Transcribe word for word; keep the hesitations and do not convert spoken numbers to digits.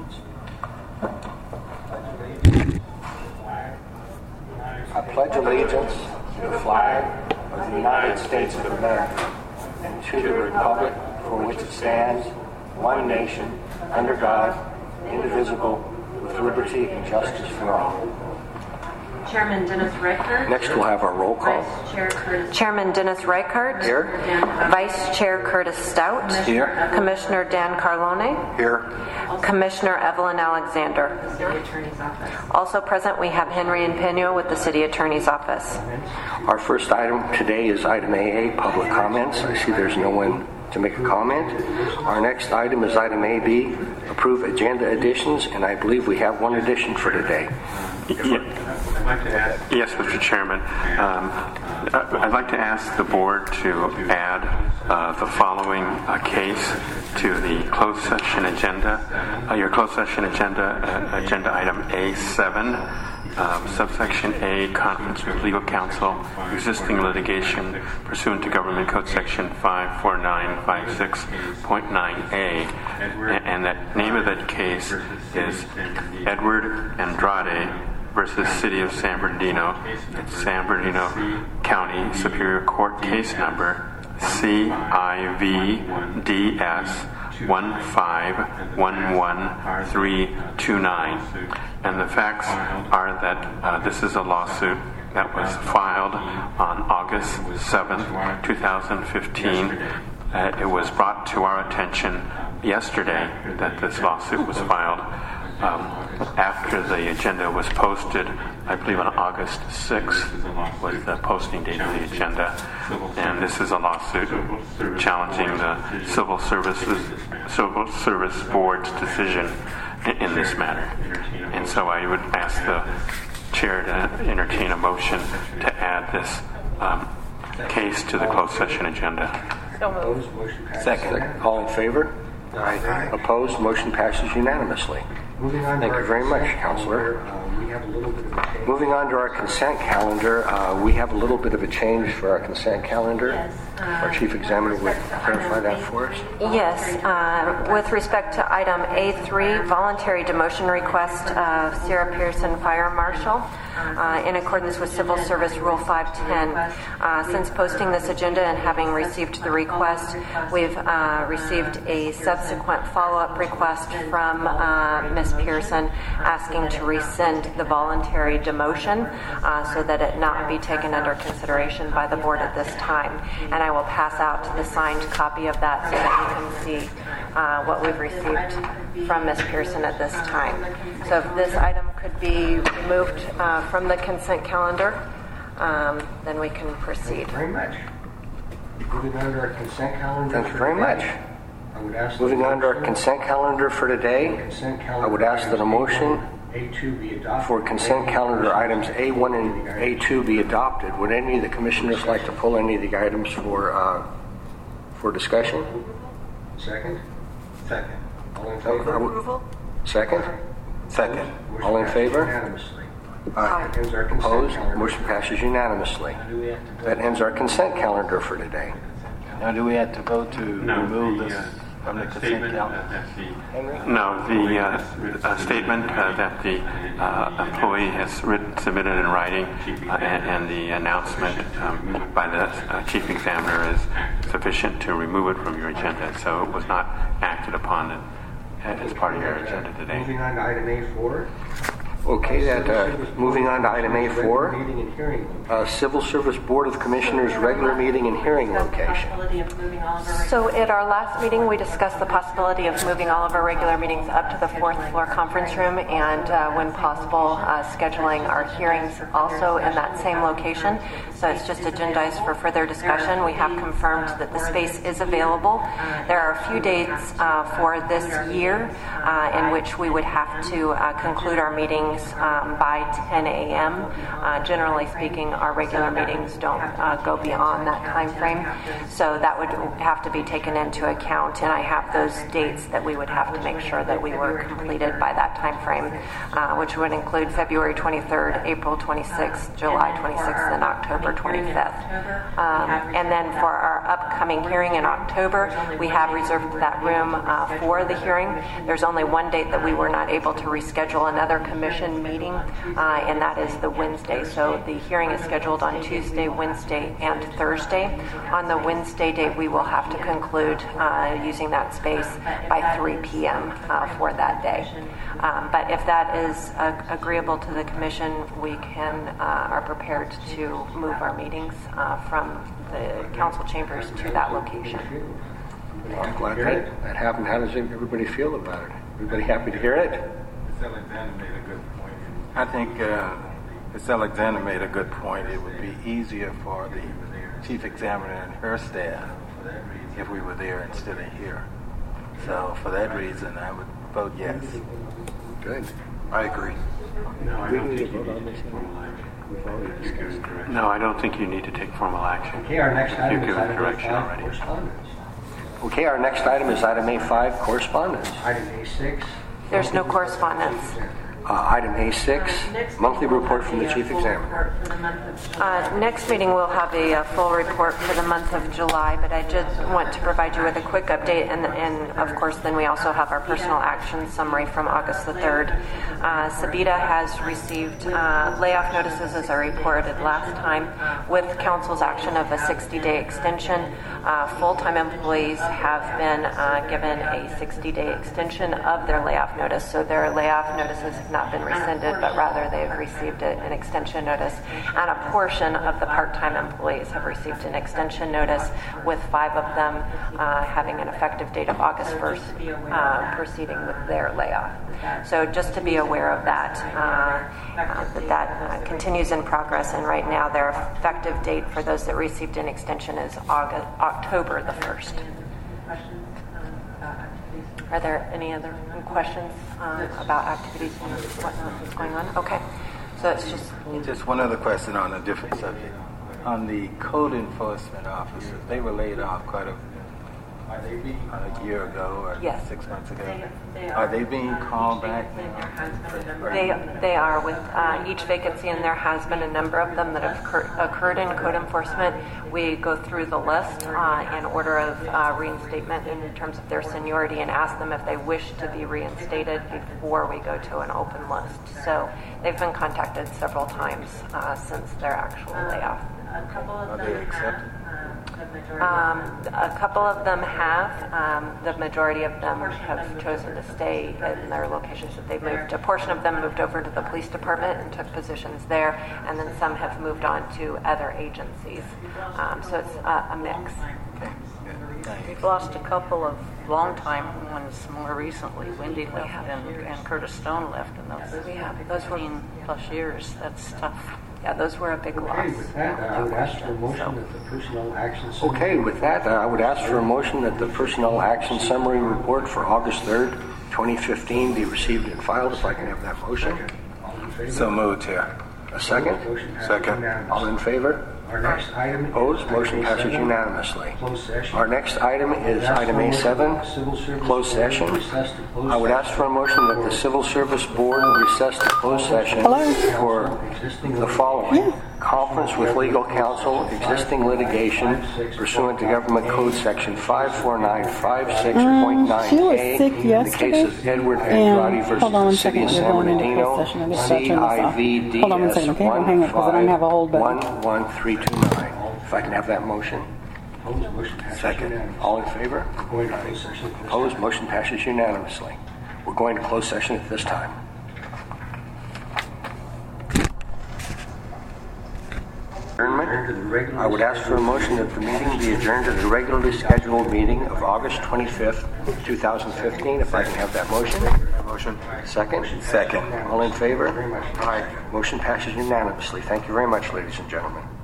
I pledge allegiance to the flag of the United States of America and to the republic for which it stands, one nation, under God, indivisible, with liberty and justice for all. Chairman Dennis Reichert. Next we'll have our roll call. Vice Chair Curtis. Chairman Dennis Reichert. Here. Vice Chair Curtis Stout. Here. Commissioner Dan Carlone. Here. Commissioner Evelyn Alexander. The City Attorney's Office. Also present we have Henry Impeno with the City Attorney's Office. Our first item today is item A A, public comments. I see there's no one to make a comment. Our next item is item A B, approve agenda additions, and I believe we have one addition for today. Yes, Mister Chairman. Um, I'd like to ask the board to add uh, the following uh, case to the closed session agenda. Uh, your closed session agenda, uh, agenda item A seven, um, subsection A, conference with legal counsel, existing litigation pursuant to Government Code Section five four nine five six point nine A. And that name of that case is Edward Andrade versus City of San Bernardino. It's San Bernardino County Superior Court case number C I V D S one five one one three two nine. And the facts are that uh, this is a lawsuit that was filed on August seventh, twenty fifteen. Uh, it was brought to our attention yesterday that this lawsuit was filed. Um, after the agenda was posted, I believe on August sixth was the posting date of the agenda, and this is a lawsuit challenging the Civil Services Civil Service Board's decision in, in this matter. And so I would ask the chair to entertain a motion to add this um, case to the closed session agenda. Second. All in favor? Aye. Opposed? Motion passes unanimously. Thank you very much, Counselor. Moving on to our consent calendar, uh, we have a little bit of a change for our consent calendar. Our Chief Examiner would clarify that for us. Yes, uh, with respect to item A three, voluntary demotion request of Sarah Pearson, Fire Marshal, uh, in accordance with Civil Service Rule five ten. Uh, since posting this agenda and having received the request, we've uh, received a subsequent follow-up request from uh, Miz Pearson asking to rescind the voluntary demotion uh, so that it not be taken under consideration by the board at this time. And I will pass out the signed copy of that so that you can see uh, what we've received from Miz Pearson at this time. So if this item could be removed uh, from the consent calendar, um, then we can proceed. Thank you very much. Moving on to our consent calendar. Thank you very much. I would ask Moving on to our consent calendar for today, I would ask that a motion for consent calendar items A one and A two be adopted. Would any of the commissioners like to pull any of the items for uh, for discussion? Second. Second. All in favor? Approval. Second. Second. All in favor? Unanimously. Aye. Opposed? Motion passes unanimously. That ends our consent calendar for today. Now, do we have to vote to No, remove the, this uh, from the consent statement, calendar? uh, that's the- Henry? No, the uh, uh, statement uh, that the uh, employee has written, submitted in writing uh, and, and the announcement um, by the uh, chief examiner is sufficient to remove it from your agenda. So it was not acted upon uh, as part of your agenda today. Moving on to item A four. Okay, that uh, moving on to item A four, uh, Civil Service Board of Commissioners regular meeting and hearing location. So at our last meeting, we discussed the possibility of moving all of our regular meetings up to the fourth floor conference room and, uh, when possible, uh, scheduling our hearings also in that same location. So it's just agendized for further discussion. We have confirmed that the space is available. There are a few dates uh, for this year uh, in which we would have to uh, conclude our meetings um, by ten a.m. Uh, generally speaking, our regular meetings don't uh, go beyond that time frame. So that would have to be taken into account, and I have those dates that we would have to make sure that we were completed by that time frame, uh, which would include February twenty-third, April twenty-sixth, July twenty-sixth, and October twenty-fifth. Um, and then for our upcoming hearing in October. We have reserved that room uh, for the hearing. There's only one date that we were not able to reschedule another commission meeting, uh, and that is the Wednesday. So the hearing is scheduled on Tuesday, Wednesday, and Thursday. On the Wednesday date, we will have to conclude uh, using that space by three p.m. Uh, for that day. Um, but if that is uh, agreeable to the commission, we can uh, are prepared to move our meetings uh, from the council chambers to that location. I'm glad that, that happened. How does everybody feel about it? Everybody happy to hear it? Miz Alexander made a good point. I think uh, Miz Alexander made a good point. It would be easier for the chief examiner and her staff if we were there instead of here. So for that reason, I would vote yes. Good. I agree. No, I don't think you need to vote on this anymore. We've already discussed it. No, I don't think you need to take formal action. Okay, our next item You've is given item A direction five, already. correspondence. Okay, our next item is item A five, correspondence. Item A six. There's no correspondence. Uh, item A six, monthly report from the chief examiner. Uh, next meeting we'll have a, uh full report for the month of July, but I just want to provide you with a quick update, and, and of course then we also have our personal action summary from August the third. Uh, Sabita has received uh, layoff notices, as I reported last time, with council's action of a sixty-day extension. Uh, full-time employees have been uh, given a sixty-day extension of their layoff notice, so their layoff notices have not been rescinded, but rather they've received a, an extension notice, and a portion of the part-time employees have received an extension notice, with five of them uh, having an effective date of August first, uh, proceeding with their layoff. So just to be aware of that, uh, uh, that that uh, continues in progress, and right now their effective date for those that received an extension is August, October the first. Are there any other questions um, about activities and what's going on? Okay, so it's just... Just one other question on a different subject. On the code enforcement officers, they were laid off quite a, a year ago or Yes. six months ago. Are they being called back now? They they are, with uh, each vacancy, and there has been a number of them that have occur- occurred in code enforcement. We go through the list uh, in order of uh, reinstatement in terms of their seniority, and ask them if they wish to be reinstated before we go to an open list. So they've been contacted several times uh, since their actual layoff. Are they accepted? Um, a couple of them have. Um, the majority of them have chosen to stay in their locations that they moved. A portion of them moved over to the police department and took positions there, and then some have moved on to other agencies. Um, so it's a, a mix. We've lost a couple of long-time ones more recently. Wendy left and, and Curtis Stone left, and those, We have those were fifteen plus years. That's tough. yeah, those were a big loss. Okay, with that, uh, I would ask for a motion So- that the personnel action... Okay, with that, uh, I would ask for a motion that the personnel action summary report for August third, twenty fifteen be received and filed, if I can have that motion. So moved here. A second? Second. All in favor? Our next item... Opposed? Motion passes unanimously. Our next item is item A seven, closed session. I would ask for a motion that the Civil Service Board recess to closed session for the following. Conference with legal counsel, existing litigation pursuant to Government Code Section five four nine five six point nine she was K. sick In the yesterday, case of Edward and- Andrade versus hold on the one City of second, San we're going into Bernardino, closed session. I guess I'll C turn this off. I V D Hold on one second, S okay? Don't hang up, 'cause I don't have a hold button. one one three two nine. If I can have that motion. Second. All in favor? Opposed? Motion passes unanimously. We're going to closed session at this time. Adjournment. I would ask for a motion that the meeting be adjourned to the regularly scheduled meeting of August twenty-fifth, twenty fifteen. If I can have that motion. Motion. Second. Second. All in favor? Aye. Motion passes unanimously. Thank you very much, ladies and gentlemen.